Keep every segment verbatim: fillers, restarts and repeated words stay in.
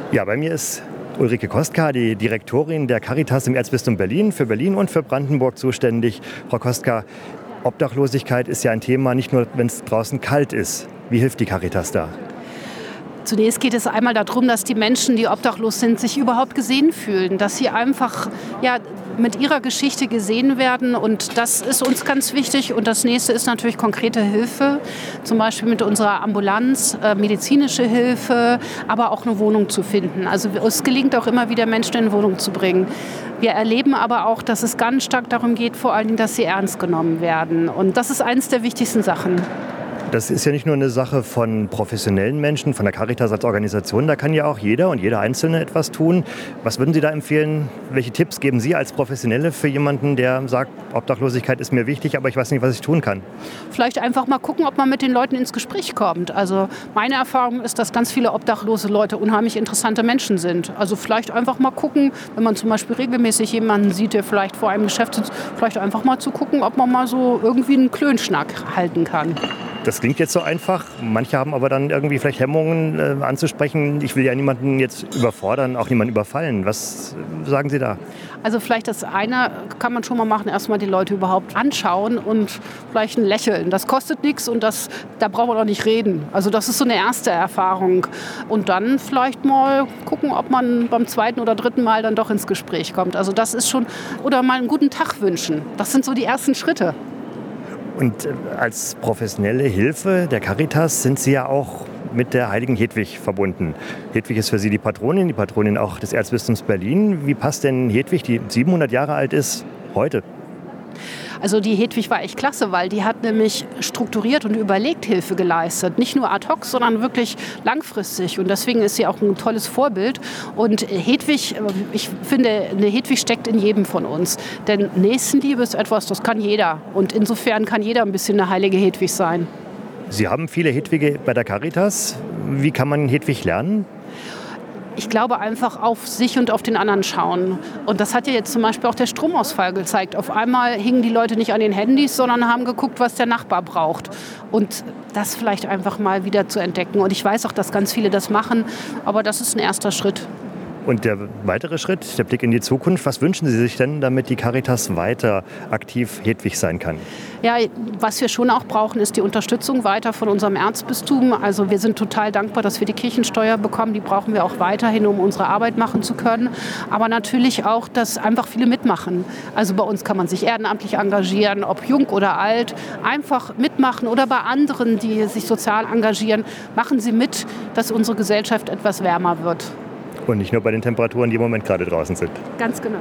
Ja, bei mir ist Ulrike Kostka, die Direktorin der Caritas im Erzbistum Berlin, für Berlin und für Brandenburg zuständig. Frau Kostka, Obdachlosigkeit ist ja ein Thema, nicht nur, wenn es draußen kalt ist. Wie hilft die Caritas da? Zunächst geht es einmal darum, dass die Menschen, die obdachlos sind, sich überhaupt gesehen fühlen, dass sie einfach ja, mit ihrer Geschichte gesehen werden, und das ist uns ganz wichtig. Und das nächste ist natürlich konkrete Hilfe, zum Beispiel mit unserer Ambulanz, äh, medizinische Hilfe, aber auch eine Wohnung zu finden. Also es gelingt auch immer wieder, Menschen in Wohnung zu bringen. Wir erleben aber auch, dass es ganz stark darum geht, vor allen Dingen, dass sie ernst genommen werden, und das ist eines der wichtigsten Sachen. Das ist ja nicht nur eine Sache von professionellen Menschen, von der Caritas als Organisation. Da kann ja auch jeder und jeder Einzelne etwas tun. Was würden Sie da empfehlen? Welche Tipps geben Sie als Professionelle für jemanden, der sagt, Obdachlosigkeit ist mir wichtig, aber ich weiß nicht, was ich tun kann? Vielleicht einfach mal gucken, ob man mit den Leuten ins Gespräch kommt. Also meine Erfahrung ist, dass ganz viele obdachlose Leute unheimlich interessante Menschen sind. Also vielleicht einfach mal gucken, wenn man zum Beispiel regelmäßig jemanden sieht, der vielleicht vor einem Geschäft sitzt, vielleicht einfach mal zu gucken, ob man mal so irgendwie einen Klönschnack halten kann. Das klingt jetzt so einfach. Manche haben aber dann irgendwie vielleicht Hemmungen äh, anzusprechen. Ich will ja niemanden jetzt überfordern, auch niemanden überfallen. Was sagen Sie da? Also vielleicht das eine kann man schon mal machen, erstmal die Leute überhaupt anschauen und vielleicht ein Lächeln. Das kostet nichts, und das, da braucht man auch nicht reden. Also das ist so eine erste Erfahrung. Und dann vielleicht mal gucken, ob man beim zweiten oder dritten Mal dann doch ins Gespräch kommt. Also das ist schon, oder mal einen guten Tag wünschen. Das sind so die ersten Schritte. Und als professionelle Hilfe der Caritas sind Sie ja auch mit der heiligen Hedwig verbunden. Hedwig ist für Sie die Patronin, die Patronin auch des Erzbistums Berlin. Wie passt denn Hedwig, die siebenhundert Jahre alt ist, heute? Also die Hedwig war echt klasse, weil die hat nämlich strukturiert und überlegt Hilfe geleistet. Nicht nur ad hoc, sondern wirklich langfristig. Und deswegen ist sie auch ein tolles Vorbild. Und Hedwig, ich finde, eine Hedwig steckt in jedem von uns. Denn Nächstenliebe ist etwas, das kann jeder. Und insofern kann jeder ein bisschen eine heilige Hedwig sein. Sie haben viele Hedwige bei der Caritas. Wie kann man Hedwig lernen? Ich glaube, einfach auf sich und auf den anderen schauen. Und das hat ja jetzt zum Beispiel auch der Stromausfall gezeigt. Auf einmal hingen die Leute nicht an den Handys, sondern haben geguckt, was der Nachbar braucht. Und das vielleicht einfach mal wieder zu entdecken. Und ich weiß auch, dass ganz viele das machen, aber das ist ein erster Schritt. Und der weitere Schritt, der Blick in die Zukunft, was wünschen Sie sich denn, damit die Caritas weiter aktiv Hedwig sein kann? Ja, was wir schon auch brauchen, ist die Unterstützung weiter von unserem Erzbistum. Also wir sind total dankbar, dass wir die Kirchensteuer bekommen. Die brauchen wir auch weiterhin, um unsere Arbeit machen zu können. Aber natürlich auch, dass einfach viele mitmachen. Also bei uns kann man sich ehrenamtlich engagieren, ob jung oder alt. Einfach mitmachen, oder bei anderen, die sich sozial engagieren. Machen Sie mit, dass unsere Gesellschaft etwas wärmer wird. Und nicht nur bei den Temperaturen, die im Moment gerade draußen sind. Ganz genau.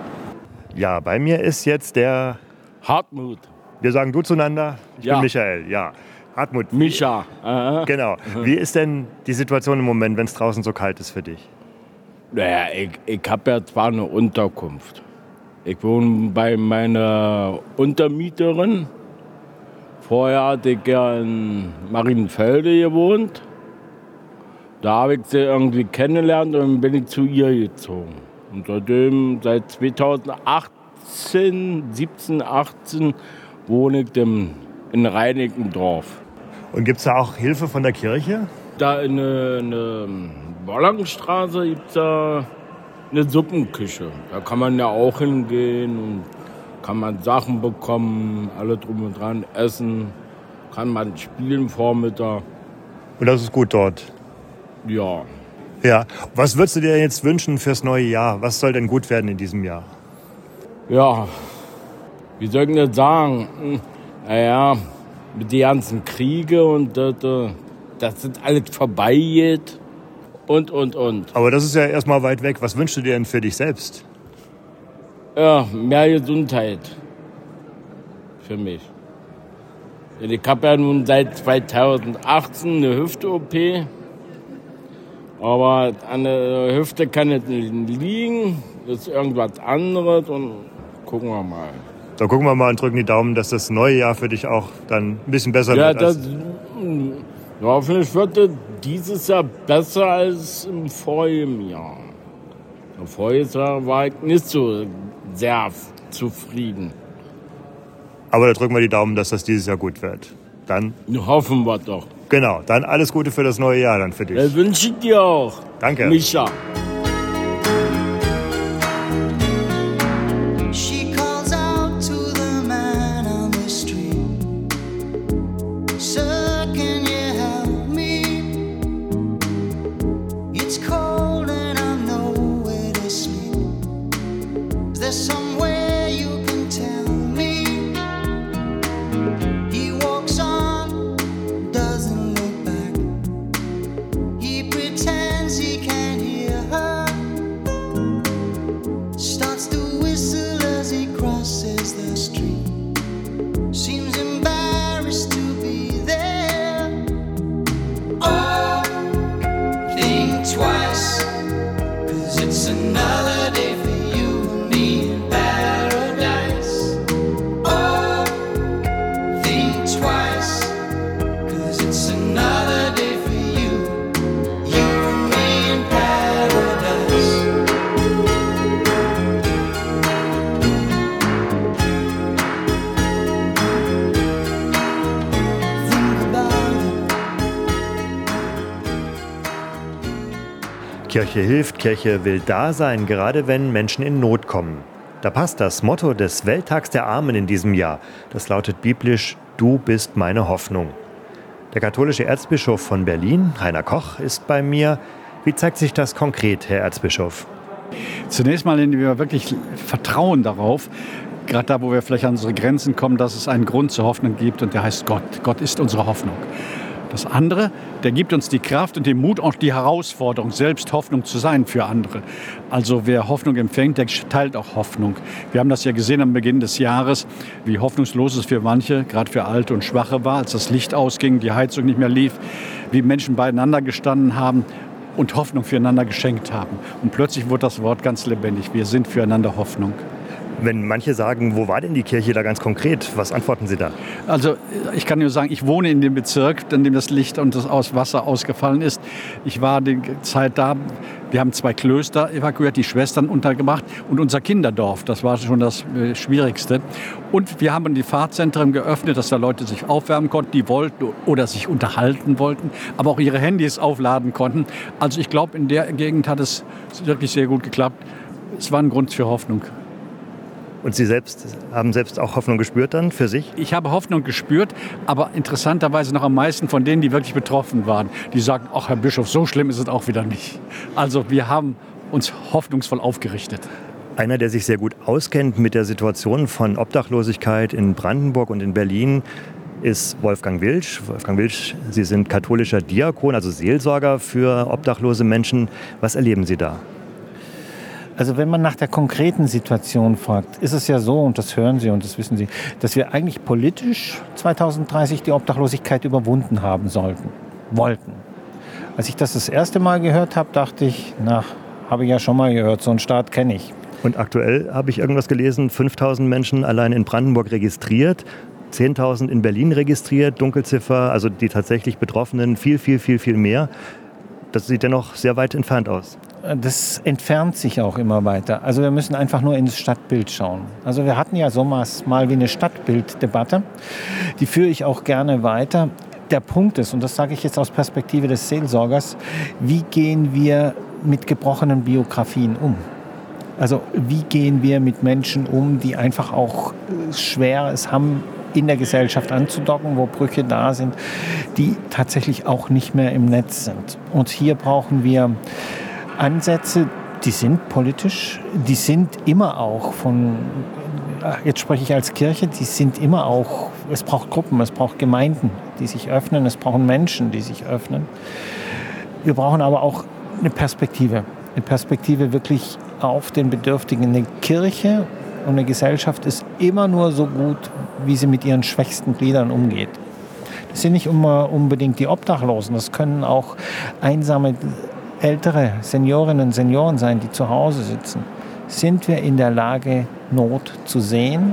Ja, bei mir ist jetzt der Hartmut. Wir sagen du zueinander. Ich ja. bin Michael, ja. Hartmut. Mischa. Aha. Genau. Wie ist denn die Situation im Moment, wenn es draußen so kalt ist für dich? Naja, ich, ich habe ja zwar eine Unterkunft. Ich wohne bei meiner Untermieterin. Vorher hatte ich ja in Marienfelde gewohnt. Da habe ich sie irgendwie kennengelernt und dann bin ich zu ihr gezogen. Und seitdem, seit zweitausendachtzehn, siebzehn, achtzehn wohne ich in Reinickendorf. Und gibt es da auch Hilfe von der Kirche? Da in der eine Bollangenstraße gibt es da eine Suppenküche. Da kann man ja auch hingehen und kann man Sachen bekommen, alle drum und dran, essen, kann man spielen Vormittag. Und das ist gut dort? Ja. Ja. Was würdest du dir jetzt wünschen fürs neue Jahr? Was soll denn gut werden in diesem Jahr? Ja, wie soll ich das sagen? Naja, mit den ganzen Kriege und das, das sind alles vorbei geht und, und, und. Aber das ist ja erstmal weit weg. Was wünschst du dir denn für dich selbst? Ja, mehr Gesundheit für mich. Ich habe ja nun seit zweitausendachtzehn eine Hüfte-O P. Aber an der Hüfte kann es nicht liegen, das ist irgendwas anderes und gucken wir mal. Da gucken wir mal und drücken die Daumen, dass das neue Jahr für dich auch dann ein bisschen besser ja, wird. Das, ja, hoffentlich wird es dieses Jahr besser als im vorigen Jahr. Im vorigen Jahr war ich nicht so sehr zufrieden. Aber da drücken wir die Daumen, dass das dieses Jahr gut wird. Dann hoffen wir doch. Genau, dann alles Gute für das neue Jahr dann für dich. Das wünsche ich dir auch. Danke. Micha. Kirche hilft, Kirche will da sein, gerade wenn Menschen in Not kommen. Da passt das Motto des Welttags der Armen in diesem Jahr. Das lautet biblisch: Du bist meine Hoffnung. Der katholische Erzbischof von Berlin, Heiner Koch, ist bei mir. Wie zeigt sich das konkret, Herr Erzbischof? Zunächst mal, indem wir wirklich vertrauen darauf, gerade da, wo wir vielleicht an unsere Grenzen kommen, dass es einen Grund zur Hoffnung gibt, und der heißt Gott. Gott ist unsere Hoffnung. Das andere, der gibt uns die Kraft und den Mut, auch die Herausforderung, selbst Hoffnung zu sein für andere. Also wer Hoffnung empfängt, der teilt auch Hoffnung. Wir haben das ja gesehen am Beginn des Jahres, wie hoffnungslos es für manche, gerade für Alte und Schwache war, als das Licht ausging, die Heizung nicht mehr lief, wie Menschen beieinander gestanden haben und Hoffnung füreinander geschenkt haben. Und plötzlich wurde das Wort ganz lebendig. Wir sind füreinander Hoffnung. Wenn manche sagen, wo war denn die Kirche da ganz konkret? Was antworten Sie da? Also ich kann nur sagen, ich wohne in dem Bezirk, in dem das Licht und das Wasser ausgefallen ist. Ich war die Zeit da. Wir haben zwei Klöster evakuiert, die Schwestern untergebracht und unser Kinderdorf. Das war schon das äh, Schwierigste. Und wir haben die Fahrzentren geöffnet, dass da Leute sich aufwärmen konnten, die wollten oder sich unterhalten wollten, aber auch ihre Handys aufladen konnten. Also ich glaube, in der Gegend hat es wirklich sehr gut geklappt. Es war ein Grund für Hoffnung. Und Sie selbst haben selbst auch Hoffnung gespürt dann für sich? Ich habe Hoffnung gespürt, aber interessanterweise noch am meisten von denen, die wirklich betroffen waren. Die sagten, ach Herr Bischof, so schlimm ist es auch wieder nicht. Also wir haben uns hoffnungsvoll aufgerichtet. Einer, der sich sehr gut auskennt mit der Situation von Obdachlosigkeit in Brandenburg und in Berlin, ist Wolfgang Wilsch. Wolfgang Wilsch, Sie sind katholischer Diakon, also Seelsorger für obdachlose Menschen. Was erleben Sie da? Also wenn man nach der konkreten Situation fragt, ist es ja so, und das hören Sie und das wissen Sie, dass wir eigentlich politisch zweitausenddreißig die Obdachlosigkeit überwunden haben sollten, wollten. Als ich das das erste Mal gehört habe, dachte ich, na, habe ich ja schon mal gehört, so einen Staat kenne ich. Und aktuell habe ich irgendwas gelesen, fünftausend Menschen allein in Brandenburg registriert, zehntausend in Berlin registriert, Dunkelziffer, also die tatsächlich Betroffenen viel, viel, viel, viel mehr. Das sieht ja noch sehr weit entfernt aus. Das entfernt sich auch immer weiter. Also wir müssen einfach nur ins Stadtbild schauen. Also wir hatten ja so mal wie eine Stadtbilddebatte. Die führe ich auch gerne weiter. Der Punkt ist, und das sage ich jetzt aus Perspektive des Seelsorgers, wie gehen wir mit gebrochenen Biografien um? Also wie gehen wir mit Menschen um, die einfach auch schwer es haben, in der Gesellschaft anzudocken, wo Brüche da sind, die tatsächlich auch nicht mehr im Netz sind. Und hier brauchen wir Ansätze, die sind politisch, die sind immer auch von, jetzt spreche ich als Kirche, die sind immer auch, es braucht Gruppen, es braucht Gemeinden, die sich öffnen, es brauchen Menschen, die sich öffnen. Wir brauchen aber auch eine Perspektive, eine Perspektive wirklich auf den Bedürftigen. Eine Kirche und eine Gesellschaft ist immer nur so gut, wie sie mit ihren schwächsten Gliedern umgeht. Das sind nicht immer unbedingt die Obdachlosen, das können auch einsame ältere Seniorinnen und Senioren sein, die zu Hause sitzen. Sind wir in der Lage, Not zu sehen?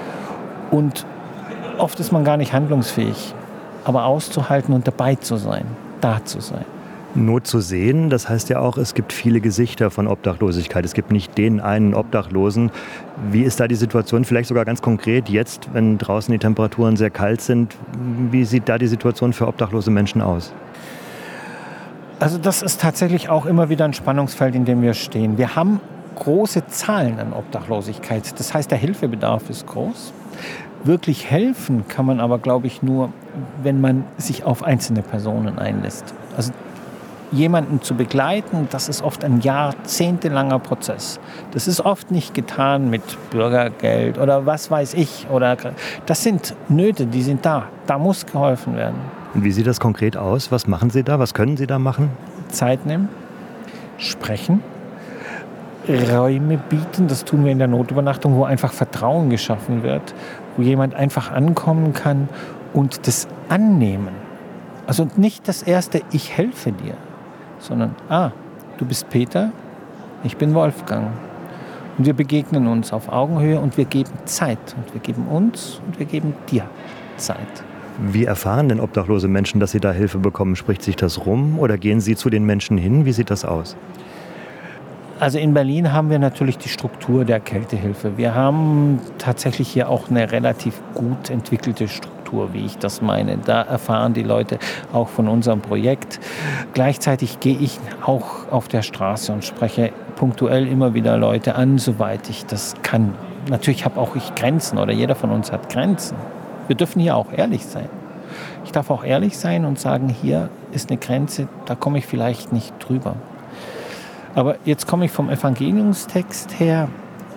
Und oft ist man gar nicht handlungsfähig, aber auszuhalten und dabei zu sein, da zu sein. Not zu sehen, das heißt ja auch, es gibt viele Gesichter von Obdachlosigkeit. Es gibt nicht den einen Obdachlosen. Wie ist da die Situation vielleicht sogar ganz konkret jetzt, wenn draußen die Temperaturen sehr kalt sind? Wie sieht da die Situation für obdachlose Menschen aus? Also das ist tatsächlich auch immer wieder ein Spannungsfeld, in dem wir stehen. Wir haben große Zahlen an Obdachlosigkeit. Das heißt, der Hilfebedarf ist groß. Wirklich helfen kann man aber, glaube ich, nur, wenn man sich auf einzelne Personen einlässt. Also jemanden zu begleiten, das ist oft ein jahrzehntelanger Prozess. Das ist oft nicht getan mit Bürgergeld oder was weiß ich. Oder das sind Nöte, die sind da. Da muss geholfen werden. Und wie sieht das konkret aus? Was machen Sie da? Was können Sie da machen? Zeit nehmen, sprechen, Räume bieten. Das tun wir in der Notübernachtung, wo einfach Vertrauen geschaffen wird, wo jemand einfach ankommen kann und das annehmen. Also nicht das erste, ich helfe dir, sondern, ah, du bist Peter, ich bin Wolfgang. Und wir begegnen uns auf Augenhöhe und wir geben Zeit. Und wir geben uns und wir geben dir Zeit. Wie erfahren denn obdachlose Menschen, dass sie da Hilfe bekommen? Spricht sich das rum oder gehen Sie zu den Menschen hin? Wie sieht das aus? Also in Berlin haben wir natürlich die Struktur der Kältehilfe. Wir haben tatsächlich hier auch eine relativ gut entwickelte Struktur, wie ich das meine. Da erfahren die Leute auch von unserem Projekt. Gleichzeitig gehe ich auch auf der Straße und spreche punktuell immer wieder Leute an, soweit ich das kann. Natürlich habe auch ich Grenzen oder jeder von uns hat Grenzen. Wir dürfen hier auch ehrlich sein. Ich darf auch ehrlich sein und sagen, hier ist eine Grenze, da komme ich vielleicht nicht drüber. Aber jetzt komme ich vom Evangeliumstext her.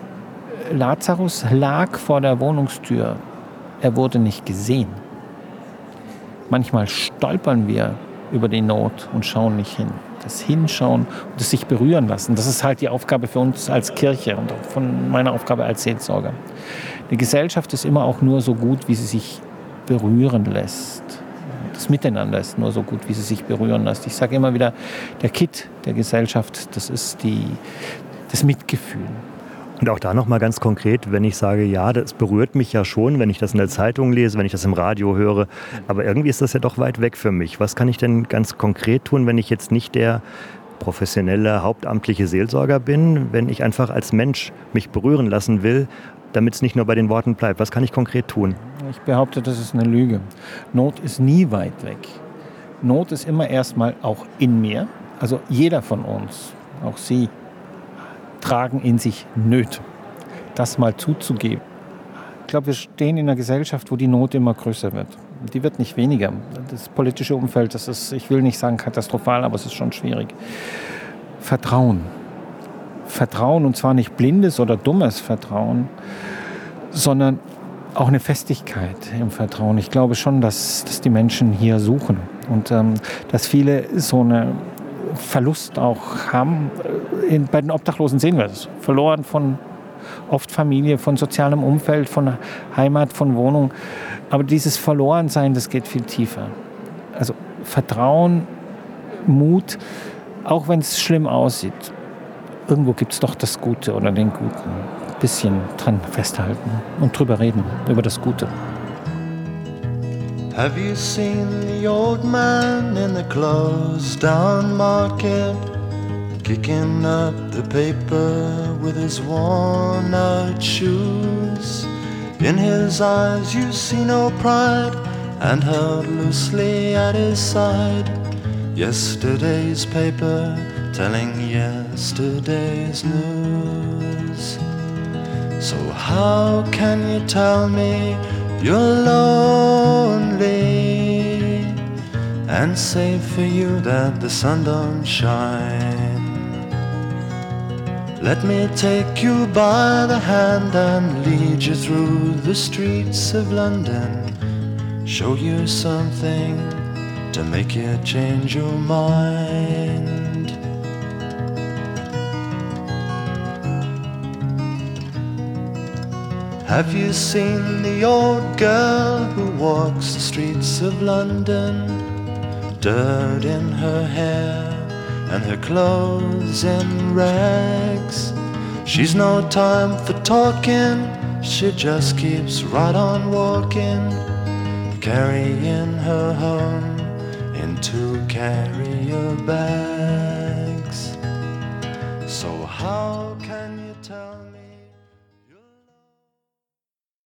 Lazarus lag vor der Wohnungstür. Er wurde nicht gesehen. Manchmal stolpern wir über die Not und schauen nicht hin. Das Hinschauen und das sich berühren lassen, das ist halt die Aufgabe für uns als Kirche und auch von meiner Aufgabe als Seelsorger. Die Gesellschaft ist immer auch nur so gut, wie sie sich berühren lässt. Das Miteinander ist nur so gut, wie sie sich berühren lässt. Ich sage immer wieder, der Kit der Gesellschaft, das ist die, das Mitgefühl. Und auch da nochmal ganz konkret, wenn ich sage, ja, das berührt mich ja schon, wenn ich das in der Zeitung lese, wenn ich das im Radio höre, aber irgendwie ist das ja doch weit weg für mich. Was kann ich denn ganz konkret tun, wenn ich jetzt nicht der professionelle, hauptamtliche Seelsorger bin, wenn ich einfach als Mensch mich berühren lassen will, damit es nicht nur bei den Worten bleibt? Was kann ich konkret tun? Ich behaupte, das ist eine Lüge. Not ist nie weit weg. Not ist immer erstmal auch in mir. Also jeder von uns, auch Sie, tragen in sich Nöte. Das mal zuzugeben. Ich glaube, wir stehen in einer Gesellschaft, wo die Not immer größer wird. Die wird nicht weniger. Das politische Umfeld, das ist, ich will nicht sagen katastrophal, aber es ist schon schwierig. Vertrauen. Vertrauen, und zwar nicht blindes oder dummes Vertrauen, sondern auch eine Festigkeit im Vertrauen. Ich glaube schon, dass, dass die Menschen hier suchen und ähm, dass viele so einen Verlust auch haben. In, bei den Obdachlosen sehen wir das. Verloren von oft Familie, von sozialem Umfeld, von Heimat, von Wohnung. Aber dieses Verlorensein, das geht viel tiefer. Also Vertrauen, Mut, auch wenn es schlimm aussieht. Irgendwo gibt es doch das Gute oder den Guten. Ein bisschen dran festhalten und drüber reden, über das Gute. Have you seen the old man in the closed down market, kicking up the paper with his worn out shoes? In his eyes you see no pride, and held loosely at his side, yesterday's paper telling yesterday's news. So how can you tell me you're lonely and say for you that the sun don't shine? Let me take you by the hand and lead you through the streets of London, show you something to make you change your mind. Have you seen the old girl who walks the streets of London? Dirt in her hair and her clothes in rags. She's no time for talking, she just keeps right on walking, carrying her home into carrier bags. So how can you tell?